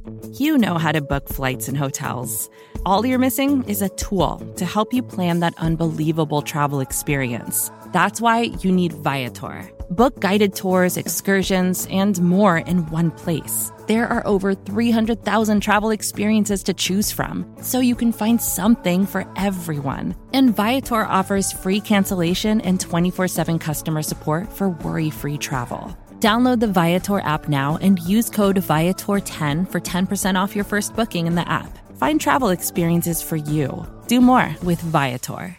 You know how to book flights and hotels. All you're missing is a tool to help you plan that unbelievable travel experience. That's why you need Viator. Book guided tours, excursions, and more in one place. There are over 300,000 travel experiences to choose from, so you can find something for everyone. And Viator offers free cancellation and 24/7 customer support for worry-free travel. Download the Viator app now and use code Viator10 for 10% off your first booking in the app. Find travel experiences for you. Do more with Viator.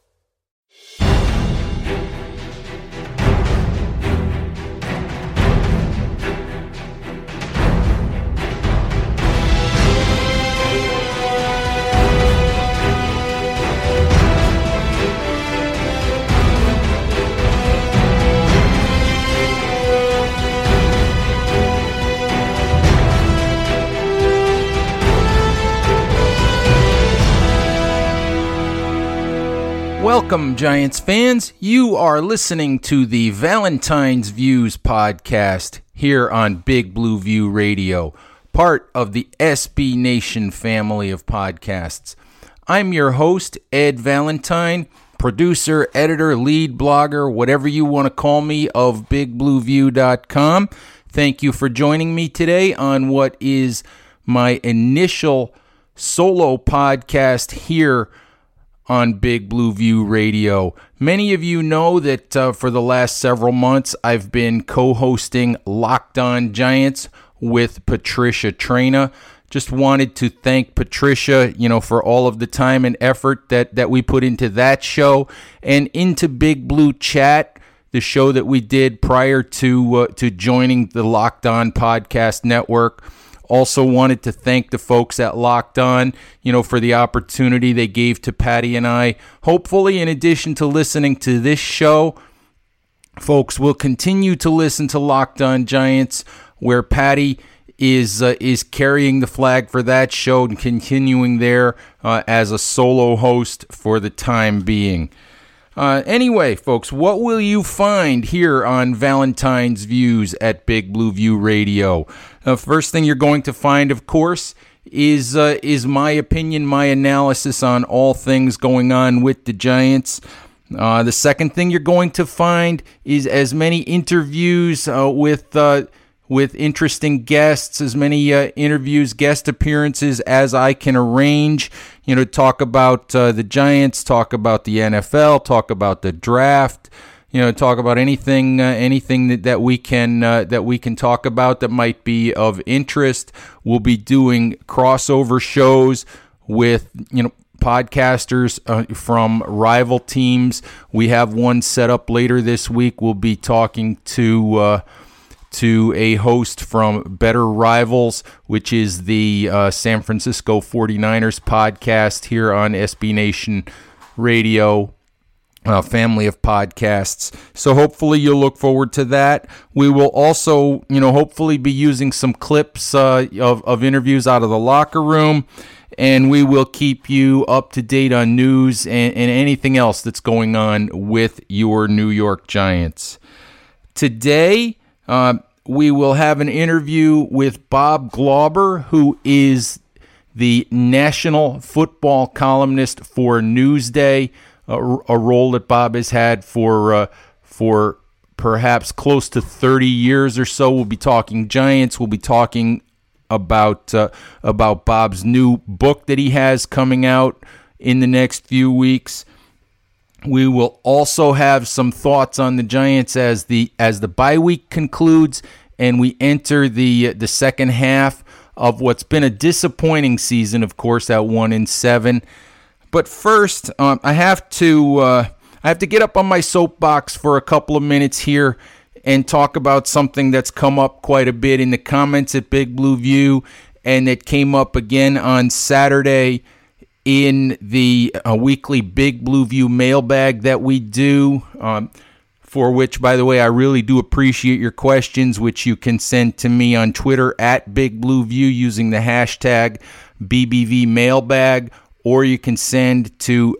Welcome, Giants fans. You are listening to the Valentine's Views podcast here on Big Blue View Radio, part of the SB Nation family of podcasts. I'm your host, Ed Valentine, producer, editor, lead blogger, whatever you want to call me, of BigBlueView.com. Thank you for joining me today on what is my initial solo podcast here on Big Blue View Radio. Many of you know that for the last several months, I've been co-hosting Locked On Giants with Patricia Traina. Just wanted to thank Patricia, for all of the time and effort that we put into that show and into Big Blue Chat, the show that we did prior to joining the Locked On Podcast Network. Also wanted to thank the folks at Locked On, for the opportunity they gave to Patty and I. Hopefully, in addition to listening to this show, folks will continue to listen to Locked On Giants, where Patty is carrying the flag for that show and continuing there as a solo host for the time being. Anyway, folks, what will you find here on Valentine's Views at Big Blue View Radio? First thing you're going to find, of course, is my opinion, my analysis on all things going on with the Giants. The second thing you're going to find is as many interviews with interesting guests, as many interviews, guest appearances as I can arrange, talk about the Giants, talk about the NFL, talk about the draft, talk about anything that we can talk about that might be of interest. We'll be doing crossover shows with, podcasters from rival teams. We have one set up later this week. We'll be talking to a host from Better Rivals, which is the San Francisco 49ers podcast here on SB Nation Radio, family of podcasts. So hopefully you'll look forward to that. We will also, hopefully be using some clips of interviews out of the locker room, and we will keep you up to date on news and anything else that's going on with your New York Giants. Today, we will have an interview with Bob Glauber, who is the national football columnist for Newsday, a role that Bob has had for perhaps close to 30 years or so. We'll be talking Giants. We'll be talking about Bob's new book that he has coming out in the next few weeks. We will also have some thoughts on the Giants as the bye week concludes and we enter the second half of what's been a disappointing season, of course, at 1-7. But first, I have to get up on my soapbox for a couple of minutes here and talk about something that's come up quite a bit in the comments at Big Blue View, and it came up again on Saturday in the weekly Big Blue View mailbag that we do, for which, by the way, I really do appreciate your questions, which you can send to me on Twitter at Big Blue View using the hashtag BBVmailbag, or you can send to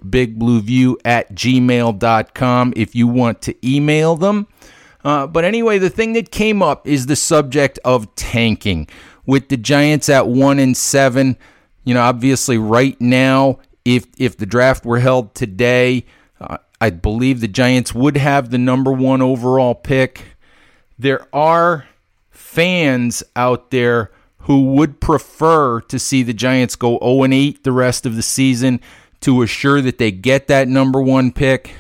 bigblueview@gmail.com if you want to email them. But anyway, the thing that came up is the subject of tanking. with the Giants at 1-7. Obviously right now, if the draft were held today, I believe the Giants would have the number 1 overall pick. There are fans out there who would prefer to see the Giants go 0-8 the rest of the season to assure that they get that number 1 pick.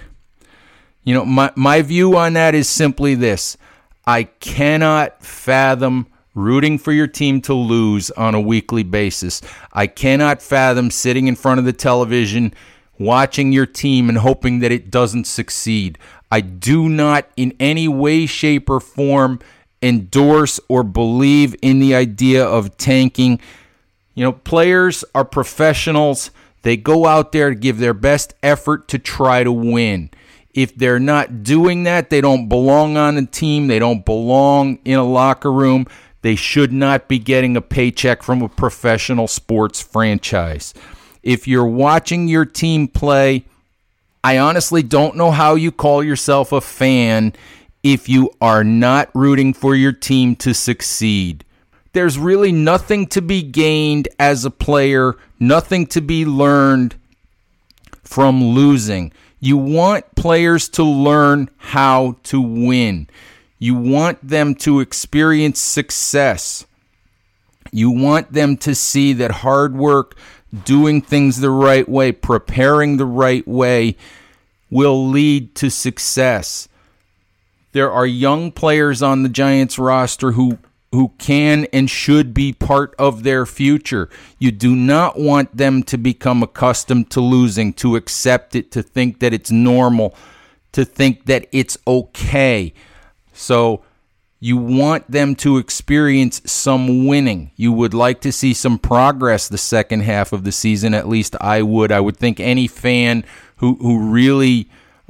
My view on that is simply this. I cannot fathom rooting for your team to lose on a weekly basis. I cannot fathom sitting in front of the television, watching your team and hoping that it doesn't succeed. I do not in any way, shape, or form endorse or believe in the idea of tanking. Players are professionals. They go out there to give their best effort to try to win. If they're not doing that, they don't belong on a team. They don't belong in a locker room. They should not be getting a paycheck from a professional sports franchise. If you're watching your team play, I honestly don't know how you call yourself a fan if you are not rooting for your team to succeed. There's really nothing to be gained as a player, nothing to be learned from losing. You want players to learn how to win. You want them to experience success. You want them to see that hard work, doing things the right way, preparing the right way will lead to success. There are young players on the Giants roster who can and should be part of their future. You do not want them to become accustomed to losing, to accept it, to think that it's normal, to think that it's okay. So you want them to experience some winning. You would like to see some progress the second half of the season. At least I would. I would think any fan who really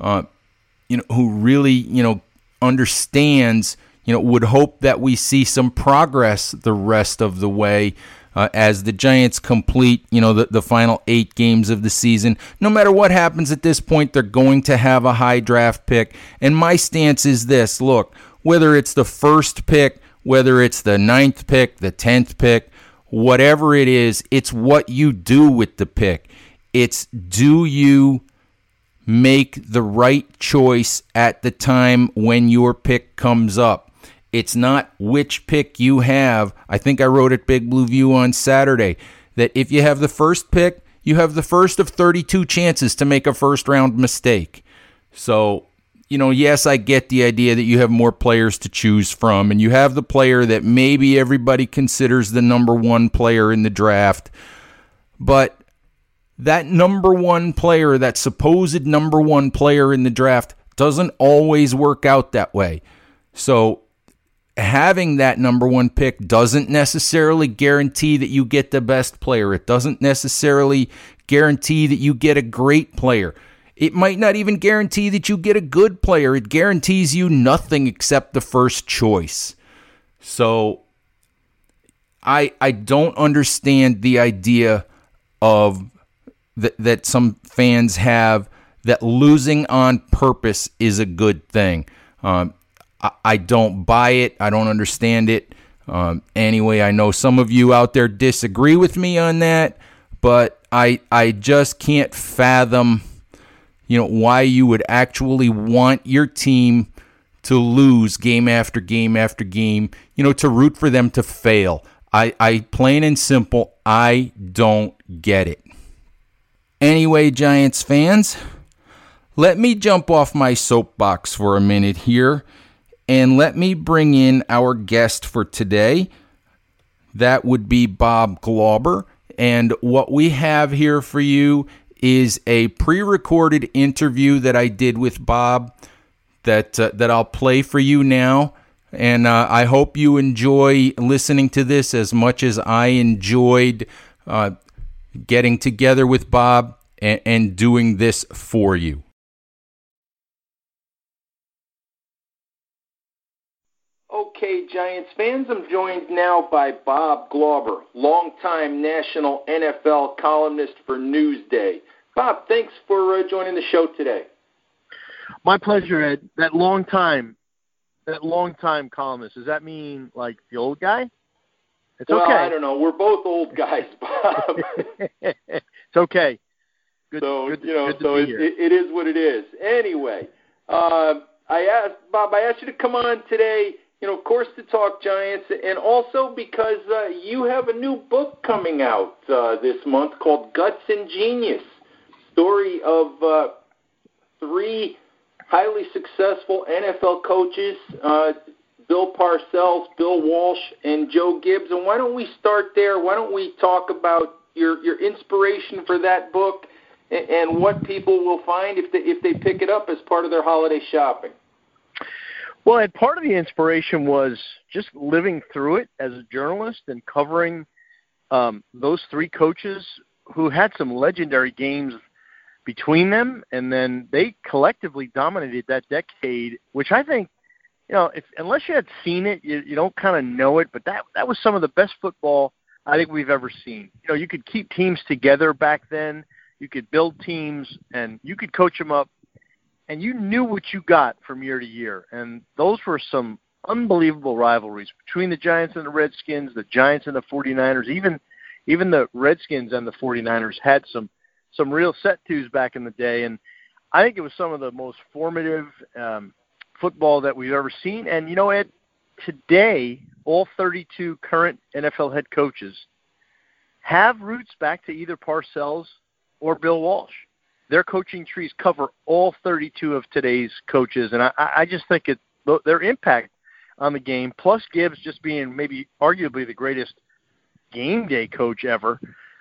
understands, would hope that we see some progress the rest of the way as the Giants complete, the final 8 games of the season. No matter what happens at this point, they're going to have a high draft pick. And my stance is this. Look, whether it's the first pick, whether it's the 9th pick, the 10th pick, whatever it is, it's what you do with the pick. It's do you make the right choice at the time when your pick comes up. It's not which pick you have. I think I wrote at Big Blue View on Saturday that if you have the first pick, you have the first of 32 chances to make a first-round mistake. So, yes, I get the idea that you have more players to choose from, and you have the player that maybe everybody considers the number 1 player in the draft. But that number 1 player, that supposed number 1 player in the draft, doesn't always work out that way. So having that number 1 pick doesn't necessarily guarantee that you get the best player. It doesn't necessarily guarantee that you get a great player. It might not even guarantee that you get a good player. It guarantees you nothing except the first choice. So I don't understand the idea of that some fans have that losing on purpose is a good thing. I don't buy it. I don't understand it. Anyway, I know some of you out there disagree with me on that, but I just can't fathom, why you would actually want your team to lose game after game after game, to root for them to fail. I plain and simple, I don't get it. Anyway, Giants fans, let me jump off my soapbox for a minute here. And let me bring in our guest for today. That would be Bob Glauber. And what we have here for you is a pre-recorded interview that I did with Bob that I'll play for you now. And I hope you enjoy listening to this as much as I enjoyed getting together with Bob and doing this for you. Okay, Giants fans, I'm joined now by Bob Glauber, longtime national NFL columnist for Newsday. Bob, thanks for joining the show today. My pleasure, Ed. That longtime columnist, does that mean like the old guy? It's okay. I don't know. We're both old guys, Bob. It's okay. Good, so, good, you know, good to so be it, here. it is what it is. Anyway, I asked you to come on today, you know, of course, to talk Giants, and also because you have a new book coming out this month called Guts and Genius, story of 3 highly successful NFL coaches, Bill Parcells, Bill Walsh, and Joe Gibbs. And why don't we start there? Why don't we talk about your inspiration for that book and what people will find if they pick it up as part of their holiday shopping? Well, and part of the inspiration was just living through it as a journalist and covering those 3 coaches who had some legendary games between them, and then they collectively dominated that decade, which I think, you know, unless you had seen it, you don't kind of know it, but that was some of the best football I think we've ever seen. You know, you could keep teams together back then, you could build teams, and you could coach them up, and you knew what you got from year to year. And those were some unbelievable rivalries between the Giants and the Redskins, the Giants and the 49ers. Even the Redskins and the 49ers had some real set-twos back in the day. And I think it was some of the most formative football that we've ever seen. And, you know, Ed, today, all 32 current NFL head coaches have roots back to either Parcells or Bill Walsh. Their coaching trees cover all 32 of today's coaches, and I just think their impact on the game, plus Gibbs just being maybe arguably the greatest game day coach ever,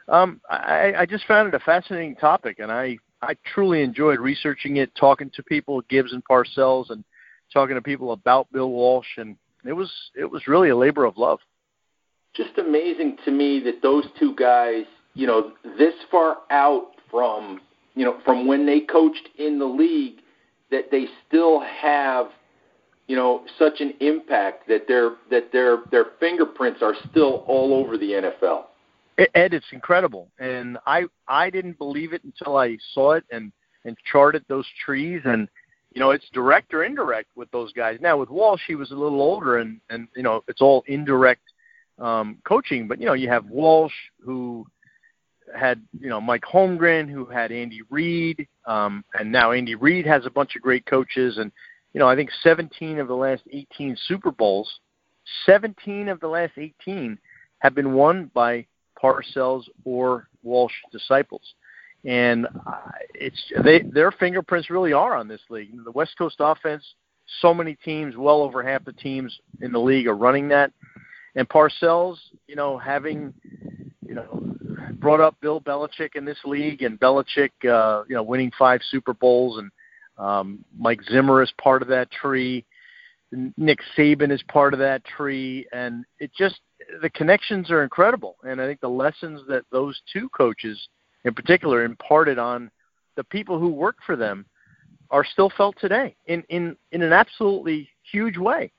I just found it a fascinating topic, and I truly enjoyed researching it, talking to people, Gibbs and Parcells, and talking to people about Bill Walsh, and it was really a labor of love. Just amazing to me that those 2 guys, you know, this far out from when they coached in the league, that they still have, you know, such an impact that their fingerprints are still all over the NFL. Ed, it's incredible, and I didn't believe it until I saw it and charted those trees, and you know, it's direct or indirect with those guys. Now with Walsh, he was a little older, and you know, it's all indirect coaching, but you know, you have Walsh who had, you know, Mike Holmgren, who had Andy Reid, and now Andy Reid has a bunch of great coaches, and you know, I think 17 of the last 18 Super Bowls, 17 of the last 18 have been won by Parcells or Walsh disciples. And their fingerprints really are on this league. The West Coast offense, so many teams, well over half the teams in the league are running that. And Parcells, you know, having, you know, brought up Bill Belichick in this league, and Belichick, you know, winning 5 Super Bowls, and Mike Zimmer is part of that tree. Nick Saban is part of that tree, and it just, the connections are incredible. And I think the lessons that those 2 coaches in particular imparted on the people who work for them are still felt today in an absolutely huge way.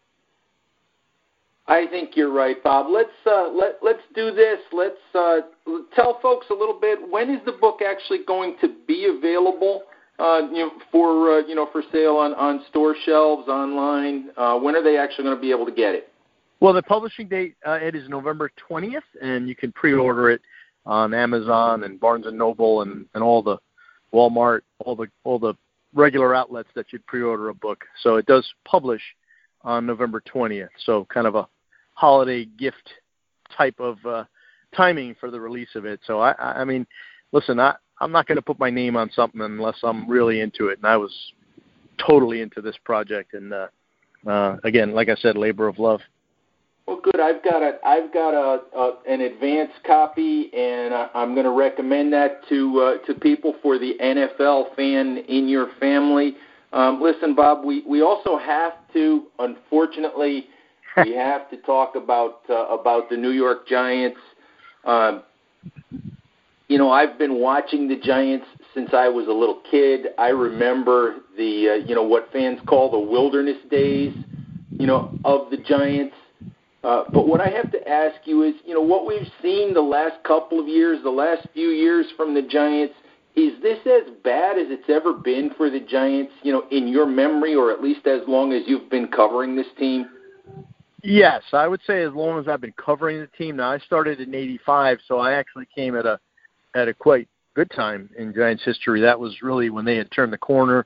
I think you're right, Bob. Let's do this. Let's tell folks a little bit. When is the book actually going to be available? For sale on store shelves, online. When are they actually going to be able to get it? Well, the publishing date it is November 20th, and you can pre-order it on Amazon and Barnes and Noble and all the Walmart, all the regular outlets that you'd pre-order a book. So it does publish on November 20th. So kind of a holiday gift type of timing for the release of it. So I mean, listen, I'm not going to put my name on something unless I'm really into it. And I was totally into this project. And again, like I said, labor of love. Well, good. I've got an advance copy, and I'm going to recommend that to people for the NFL fan in your family. Listen, Bob, we also have to, unfortunately, we have to talk about the New York Giants. You know, I've been watching the Giants since I was a little kid. I remember the what fans call the wilderness days, of the Giants. But what I have to ask you is, what we've seen the last couple of years, the last few years from the Giants, is this as bad as it's ever been for the Giants, in your memory, or at least as long as you've been covering this team? Yes, I would say as long as I've been covering the team. Now, I started in '85, so I actually came at a quite good time in Giants history. That was really when they had turned the corner.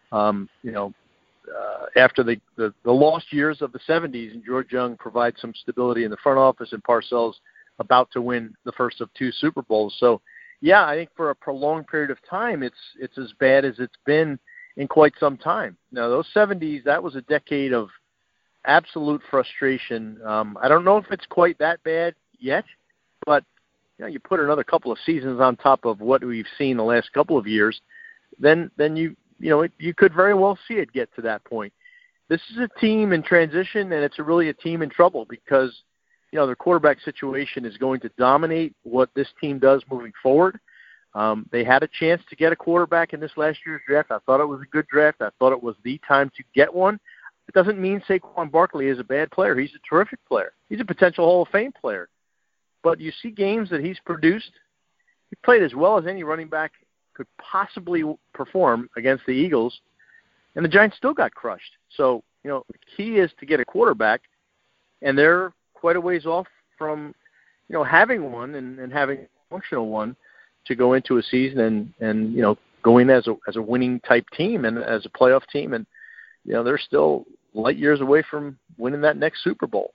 After the lost years of the '70s, and George Young provides some stability in the front office, and Parcells about to win the first of 2 Super Bowls. So, yeah, I think for a prolonged period of time, it's as bad as it's been in quite some time. Now, those '70s, that was a decade of absolute frustration. I don't know if it's quite that bad yet, but you put another couple of seasons on top of what we've seen the last couple of years, then you could very well see it get to that point. This is a team in transition, and it's really a team in trouble because their quarterback situation is going to dominate what this team does moving forward. They had a chance to get a quarterback in this last year's draft. I thought it was a good draft. I thought it was the time to get one. It doesn't mean Saquon Barkley is a bad player. He's a terrific player. He's a potential Hall of Fame player. But you see games that he's produced. He played as well as any running back could possibly perform against the Eagles, and the Giants still got crushed. So, the key is to get a quarterback, and they're quite a ways off from, having one and having a functional one to go into a season and go in as a winning type team and as a playoff team. And, they're still light years away from winning that next Super Bowl.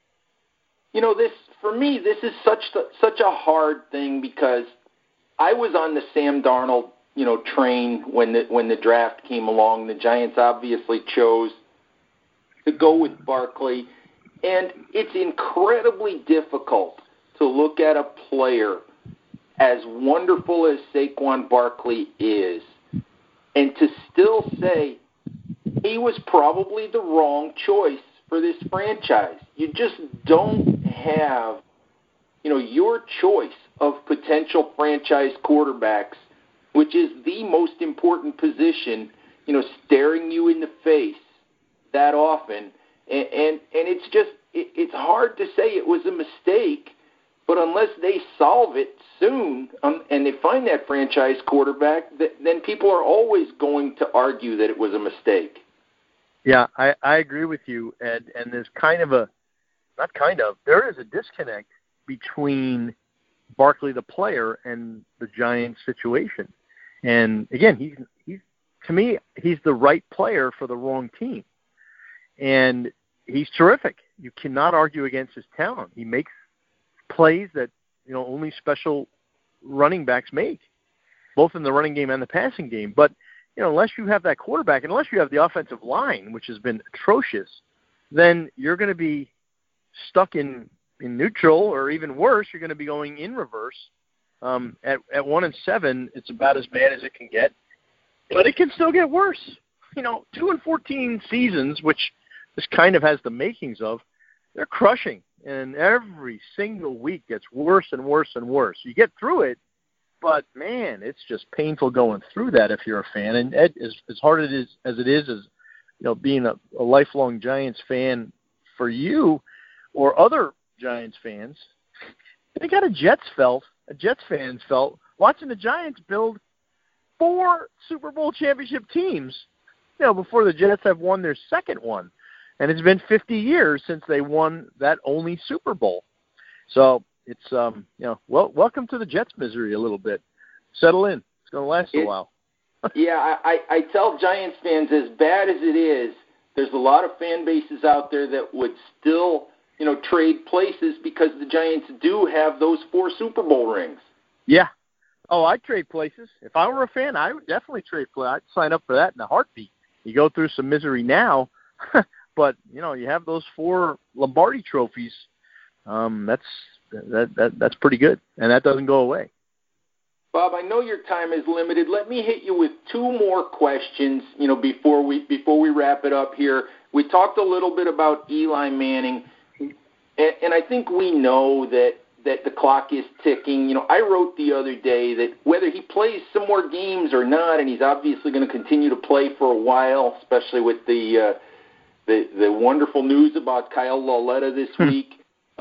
For me, this is such a hard thing because I was on the Sam Darnold, train when the draft came along. The Giants obviously chose to go with Barkley, and it's incredibly difficult to look at a player as wonderful as Saquon Barkley is and to still say he was probably the wrong choice for this franchise. You just don't have, your choice of potential franchise quarterbacks, which is the most important position, staring you in the face that often. And it's hard to say it was a mistake, but unless they solve it soon and they find that franchise quarterback, then people are always going to argue that it was a mistake. Yeah, I agree with you, Ed, and there's there is a disconnect between Barkley the player and the Giants situation. And again, he's to me, he's the right player for the wrong team. And he's terrific. You cannot argue against his talent. He makes plays that, only special running backs make, both in the running game and the passing game. But, unless you have that quarterback, unless you have the offensive line, which has been atrocious, then you're going to be stuck in neutral, or even worse, you're going to be going in reverse. At 1-7, it's about as bad as it can get, but it can still get worse. 2-14 seasons, which this kind of has the makings of, they're crushing, and every single week gets worse and worse and worse. You get through it, but man, it's just painful going through that if you're a fan. And Ed, as hard as it is, being a lifelong Giants fan for you or other Giants fans, I think Jets fans felt watching the Giants build 4 Super Bowl championship teams, before the Jets have won their second one. And it's been 50 years since they won that only Super Bowl. So it's, welcome to the Jets misery a little bit. Settle in. It's going to last a while. Yeah, I tell Giants fans, as bad as it is, there's a lot of fan bases out there that would still, trade places because the Giants do have those 4 Super Bowl rings. Yeah. Oh, I'd trade places. If I were a fan, I would definitely trade places. I'd sign up for that in a heartbeat. You go through some misery now, but, you have those 4 Lombardi trophies. That's pretty good, and that doesn't go away. Bob, I know your time is limited. Let me hit you with 2 more questions, before we wrap it up here. We talked a little bit about Eli Manning, and I think we know that the clock is ticking. I wrote the other day that whether he plays some more games or not, and he's obviously going to continue to play for a while, especially with the wonderful news about Kyle Lauletta this week.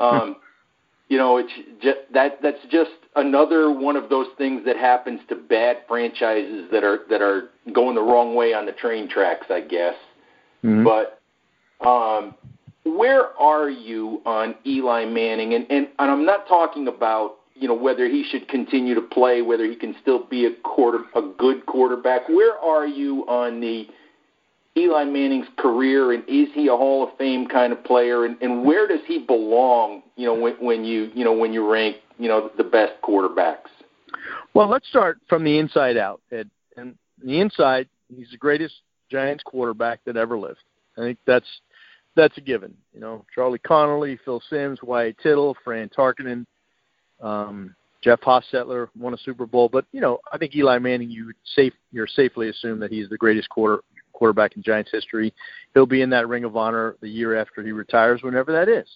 It's that's just another one of those things that happens to bad franchises that are going the wrong way on the train tracks, I guess. Mm-hmm. But where are you on Eli Manning? And I'm not talking about, whether he should continue to play, whether he can still be a good quarterback. Where are you on the Eli Manning's career, and is he a Hall of Fame kind of player? And where does he belong, when you rank, the best quarterbacks? Well, let's start from the inside out, Ed. And the inside, he's the greatest Giants quarterback that ever lived. I think that's a given. Charlie Connolly, Phil Simms, Wyatt Tittle, Fran Tarkenton, Jeff Hostetler won a Super Bowl. But, I think Eli Manning, you're safely assume that he's the greatest quarterback in Giants history. He'll be in that Ring of Honor the year after he retires, whenever that is.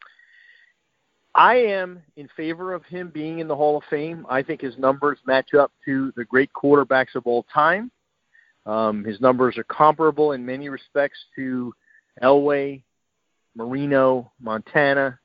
I am in favor of him being in the Hall of Fame. I think his numbers match up to the great quarterbacks of all time. His numbers are comparable in many respects to Elway, Marino, Montana,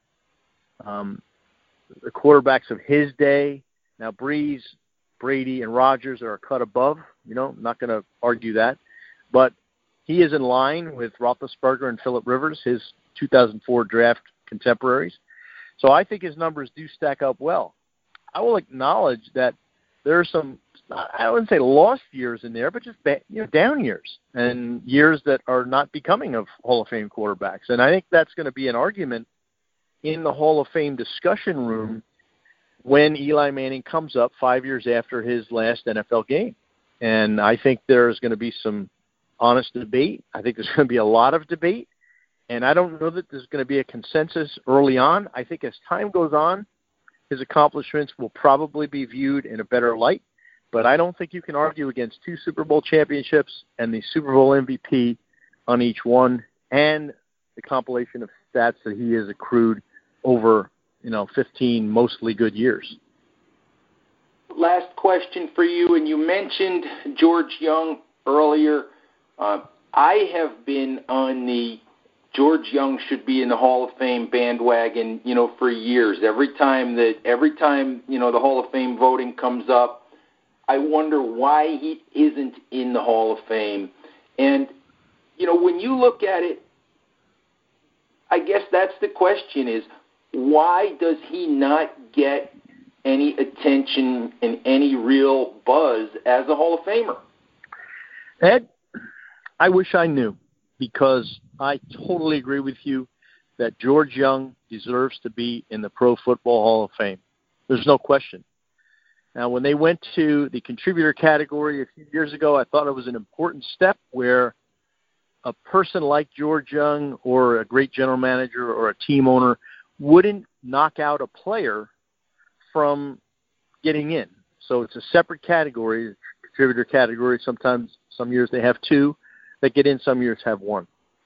the quarterbacks of his day. Now, Breeze, Brady, and Rodgers are a cut above. I'm not going to argue that. But he is in line with Roethlisberger and Phillip Rivers, his 2004 draft contemporaries. So I think his numbers do stack up well. I will acknowledge that there are some, I wouldn't say lost years in there, but just down years and years that are not becoming of Hall of Fame quarterbacks. And I think that's going to be an argument in the Hall of Fame discussion room when Eli Manning comes up 5 years after his last NFL game. And I think there's going to be some honest debate. I think there's going to be a lot of debate. And I don't know that there's going to be a consensus early on. I think as time goes on, his accomplishments will probably be viewed in a better light. But I don't think you can argue against 2 Super Bowl championships and the Super Bowl MVP on each one, and the compilation of stats that he has accrued over, 15 mostly good years. Last question for you, and you mentioned George Young earlier. I have been on the George Young should be in the Hall of Fame bandwagon, for years. Every time, the Hall of Fame voting comes up, I wonder why he isn't in the Hall of Fame. And, when you look at it, I guess that's the question is, why does he not get any attention and any real buzz as a Hall of Famer? Ed, I wish I knew, because I totally agree with you that George Young deserves to be in the Pro Football Hall of Fame. There's no question. Now, when they went to the contributor category a few years ago, I thought it was an important step where a person like George Young or a great general manager or a team owner wouldn't knock out a player from getting in. So it's a separate category, contributor category. Sometimes, some years they have 2 that get in, some years have 1.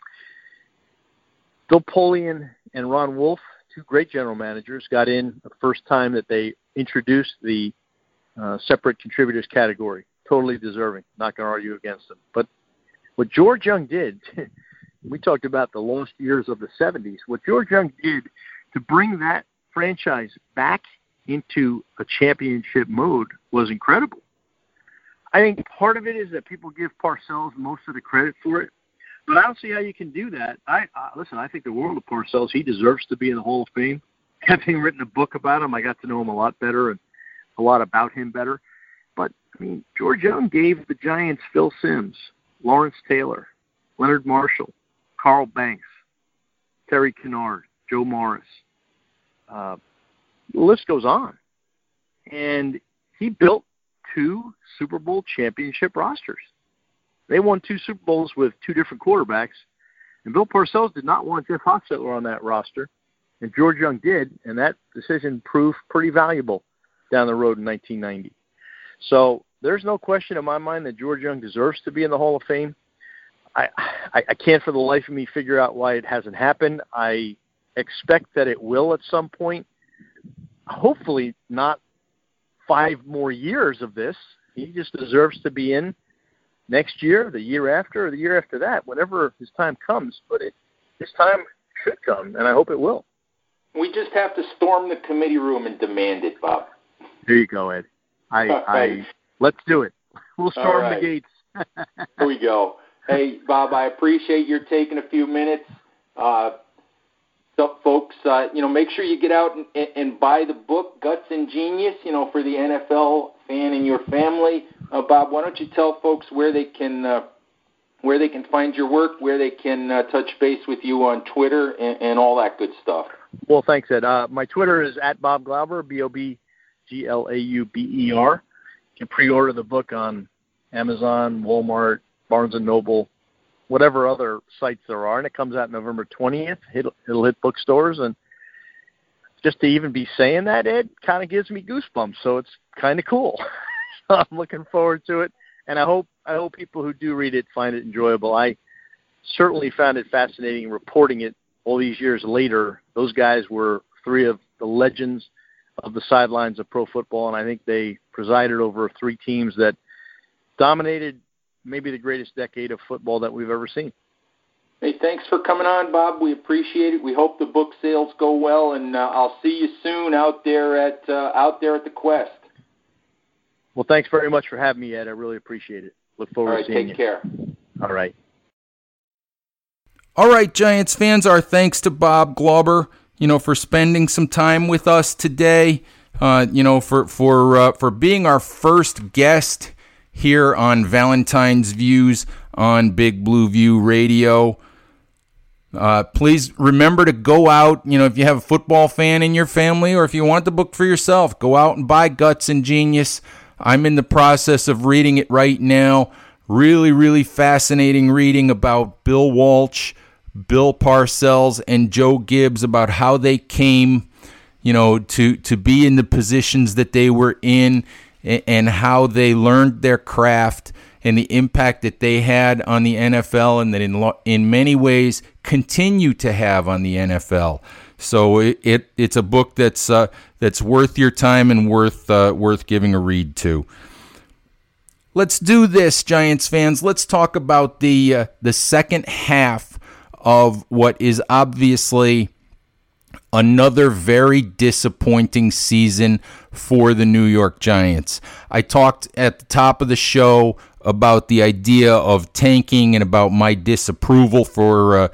Bill Polian and Ron Wolf, 2 great general managers, got in the first time that they introduced the separate contributors category. Totally deserving. Not going to argue against them. But what George Young did, we talked about the lost years of the 70s. What George Young did to bring that franchise back into a championship mode was incredible. I think part of it is that people give Parcells most of the credit for it, but I don't see how you can do that. Listen, I think the world of Parcells. He deserves to be in the Hall of Fame. Having written a book about him, I got to know him a lot better and a lot about him better. But, George Young gave the Giants Phil Simms, Lawrence Taylor, Leonard Marshall, Carl Banks, Terry Kennard, Joe Morris. The list goes on. And he built 2 Super Bowl championship rosters. They won 2 Super Bowls with 2 different quarterbacks, and Bill Parcells did not want Jeff Hostetler on that roster, and George Young did, and that decision proved pretty valuable down the road in 1990. So there's no question in my mind that George Young deserves to be in the Hall of Fame. I can't for the life of me figure out why it hasn't happened. I expect that it will at some point. Hopefully not 5 more years of this. He just deserves to be in next year, the year after, or the year after that, whenever his time comes. But his time should come, and I hope it will. We just have to storm the committee room and demand it, Bob. There you go, Ed. Let's do it. We'll storm the gates. Here we go. Hey, Bob, I appreciate your taking a few minutes. So, folks, make sure you get out and buy the book, Guts and Genius, for the NFL fan in your family. Bob, why don't you tell folks where they can find your work, where they can touch base with you on Twitter and all that good stuff. Well, thanks, Ed. My Twitter is @BobGlauber, BobGlauber. You can pre-order the book on Amazon, Walmart, Barnes & Noble, whatever other sites there are, and it comes out November 20th. It'll hit bookstores, and just to even be saying that, Ed, kind of gives me goosebumps, so it's kind of cool. So I'm looking forward to it, and I hope people who do read it find it enjoyable. I certainly found it fascinating reporting it all these years later. Those guys were three of the legends of the sidelines of pro football, and I think they presided over three teams that dominated maybe the greatest decade of football that we've ever seen. Hey, thanks for coming on, Bob. We appreciate it. We hope the book sales go well, and I'll see you soon out there at the Quest. Well, thanks very much for having me, Ed. I really appreciate it. Look forward to seeing you. Take care. All right. All right, Giants fans, our thanks to Bob Glauber, for spending some time with us today, for being our first guest here on Valentine's Views on Big Blue View Radio. Please remember to go out, if you have a football fan in your family or if you want the book for yourself, go out and buy Guts and Genius. I'm in the process of reading it right now. Really, really fascinating reading about Bill Walsh, Bill Parcells, and Joe Gibbs, about how they came, to be in the positions that they were in, and how they learned their craft and the impact that they had on the NFL, and that in many ways continue to have on the NFL. So it's a book that's worth your time and worth giving a read to. Let's do this, Giants fans. Let's talk about the second half of what is obviously another very disappointing season for the New York Giants. I talked at the top of the show about the idea of tanking and about my disapproval for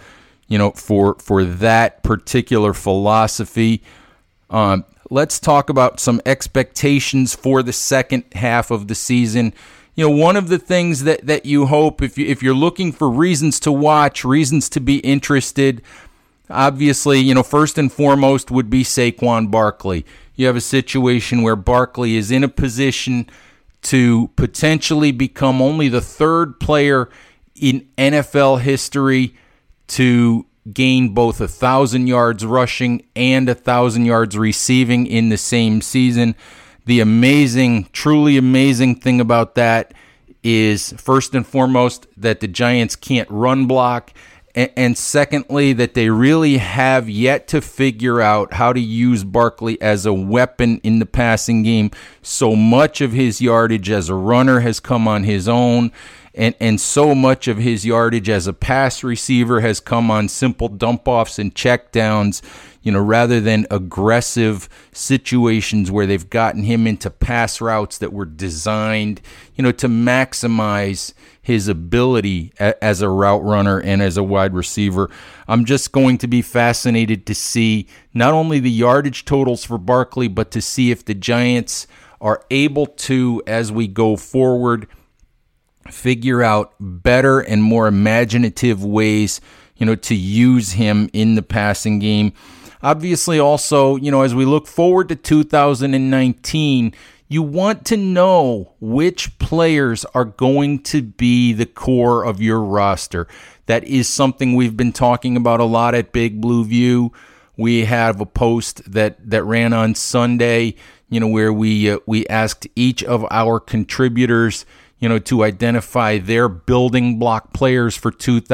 that particular philosophy. Let's talk about some expectations for the second half of the season. One of the things that you hope, if you're looking for reasons to watch, reasons to be interested, obviously, first and foremost would be Saquon Barkley. You have a situation where Barkley is in a position to potentially become only the third player in NFL history to gain both 1,000 yards rushing and 1,000 yards receiving in the same season. The truly amazing thing about that is, first and foremost, that the Giants can't run block, and secondly, that they really have yet to figure out how to use Barkley as a weapon in the passing game. So much of his yardage as a runner has come on his own, and so much of his yardage as a pass receiver has come on simple dump-offs and checkdowns, rather than aggressive situations where they've gotten him into pass routes that were designed, to maximize his ability as a route runner and as a wide receiver. I'm just going to be fascinated to see not only the yardage totals for Barkley, but to see if the Giants are able to, as we go forward, figure out better and more imaginative ways, to use him in the passing game. Obviously, also, as we look forward to 2019, you want to know which players are going to be the core of your roster. That is something we've been talking about a lot at Big Blue View. We have a post that ran on Sunday, where we asked each of our contributors, to identify their building block players for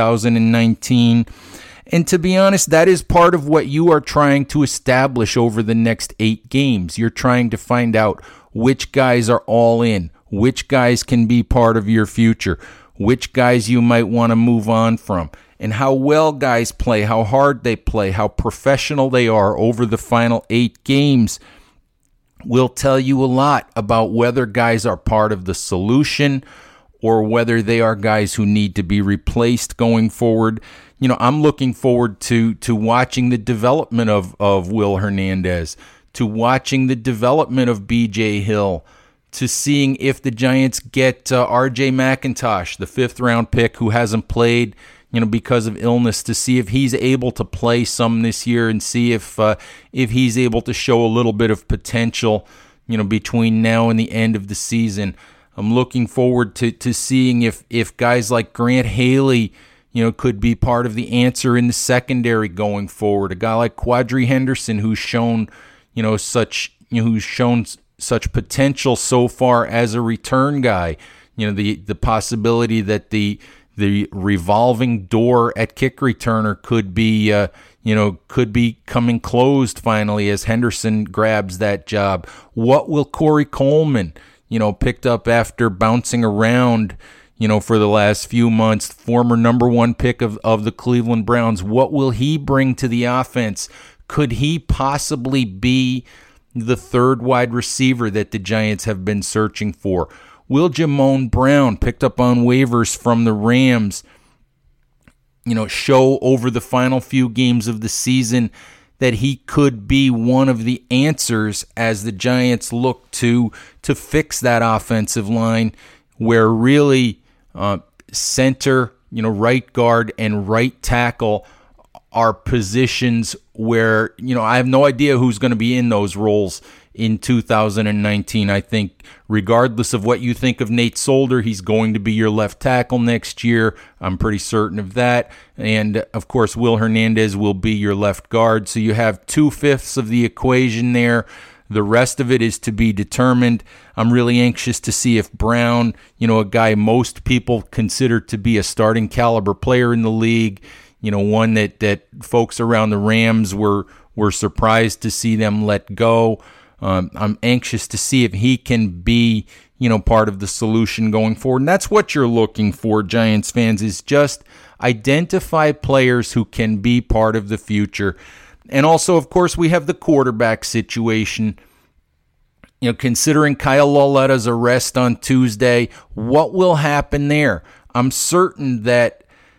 2019. And to be honest, that is part of what you are trying to establish over the next 8 games. You're trying to find out which guys are all in, which guys can be part of your future, which guys you might want to move on from, and how well guys play, how hard they play, how professional they are over the final 8 games will tell you a lot about whether guys are part of the solution or whether they are guys who need to be replaced going forward. I'm looking forward to watching the development of Will Hernandez, to watching the development of B.J. Hill, to seeing if the Giants get R.J. McIntosh, the 5th-round pick who hasn't played, because of illness, to see if he's able to play some this year and see if he's able to show a little bit of potential, between now and the end of the season. I'm looking forward to seeing if guys like Grant Haley, could be part of the answer in the secondary going forward. A guy like Quadri Henderson, who's shown such potential so far as a return guy. The possibility that the revolving door at kick returner could be coming closed finally as Henderson grabs that job. What will Corey Coleman, picked up after bouncing around, for the last few months, former number 1 pick of the Cleveland Browns, what will he bring to the offense? Could he possibly be the 3rd wide receiver that the Giants have been searching for? Will Jamon Brown, picked up on waivers from the Rams, show over the final few games of the season that he could be one of the answers as the Giants look to fix that offensive line, where really center, right guard and right tackle are positions where, I have no idea who's going to be in those roles in 2019. I think regardless of what you think of Nate Solder, he's going to be your left tackle next year. I'm pretty certain of that. And, of course, Will Hernandez will be your left guard. So you have 2/5 of the equation there. The rest of it is to be determined. I'm really anxious to see if Brown, a guy most people consider to be a starting caliber player in the league, one that folks around the Rams were surprised to see them let go. I'm anxious to see if he can be, part of the solution going forward. And that's what you're looking for, Giants fans, is just identify players who can be part of the future. And also, of course, we have the quarterback situation. Considering Kyle Lauletta's arrest on Tuesday, what will happen there? I'm certain that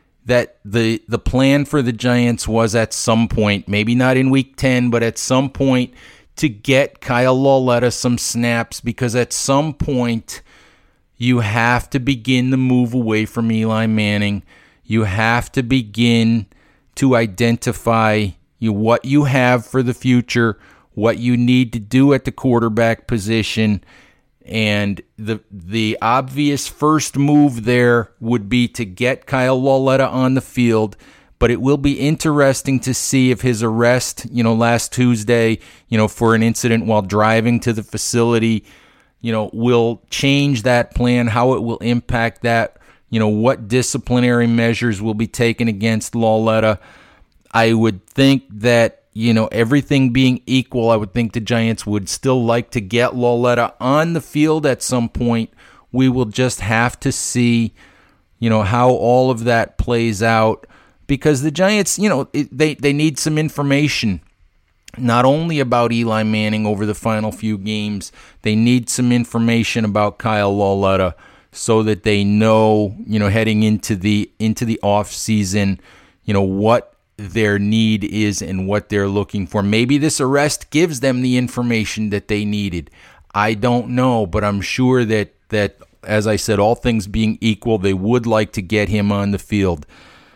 the plan for the Giants was at some point, maybe not in Week 10, but at some point, to get Kyle Lauletta some snaps, because at some point you have to begin the move away from Eli Manning. You have to begin to identify what you have for the future, what you need to do at the quarterback position, and the obvious first move there would be to get Kyle Lauletta on the field. But it will be interesting to see if his arrest, last Tuesday, for an incident while driving to the facility, will change that plan, how it will impact that, what disciplinary measures will be taken against Lauletta. I would think that, everything being equal, I would think the Giants would still like to get Lauletta on the field at some point. We will just have to see, how all of that plays out. Because the Giants, they need some information, not only about Eli Manning over the final few games. They need some information about Kyle Lauletta so that they know, heading into the off season, what their need is and what they're looking for. Maybe this arrest gives them the information that they needed. I don't know, but I'm sure that as I said, all things being equal, they would like to get him on the field.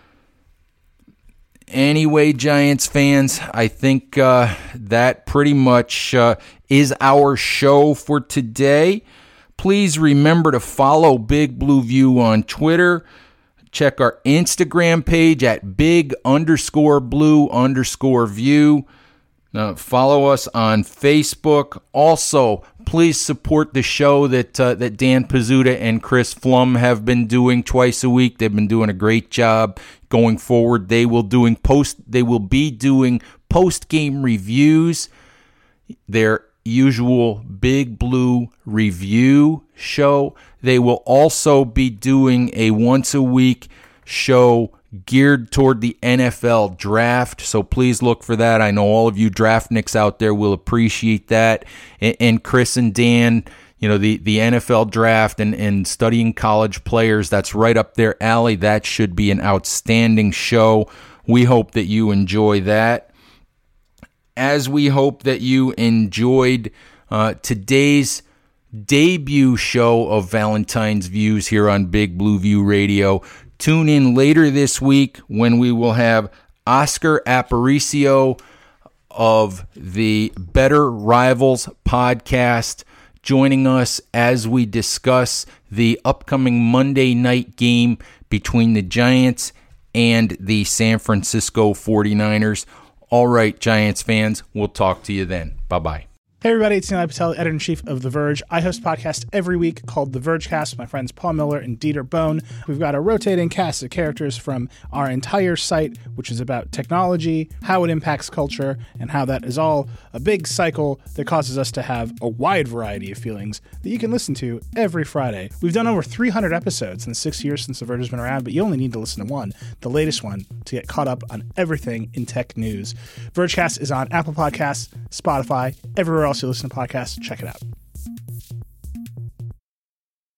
Anyway, Giants fans, I think that pretty much is our show for today. Please remember to follow Big Blue View on Twitter. Check our Instagram page at big_blue_view. Follow us on Facebook. Also, please support the show that Dan Pizzuta and Chris Flum have been doing twice a week. They've been doing a great job. Going forward, they will be doing post-game reviews. Their usual Big Blue review show. They will also be doing a once-a-week show geared toward the NFL draft, so please look for that. I know all of you draftniks out there will appreciate that. And Chris and Dan, the NFL draft and studying college players. That's right up their alley. That should be an outstanding show. We hope that you enjoy that, as we hope that you enjoyed today's debut show of Valentine's Views here on Big Blue View Radio. Tune in later this week when we will have Oscar Aparicio of the Better Rivals podcast joining us as we discuss the upcoming Monday night game between the Giants and the San Francisco 49ers. All right, Giants fans, we'll talk to you then. Bye-bye. Hey everybody, it's Nilay Patel, editor-in-chief of The Verge. I host a podcast every week called The Vergecast with my friends Paul Miller and Dieter Bohn. We've got a rotating cast of characters from our entire site, which is about technology, how it impacts culture, and how that is all a big cycle that causes us to have a wide variety of feelings that you can listen to every Friday. We've done over 300 episodes in the 6 years since The Verge has been around, but you only need to listen to one, the latest one, to get caught up on everything in tech news. Vergecast is on Apple Podcasts, Spotify, everywhere else you listen to podcasts. Check it out.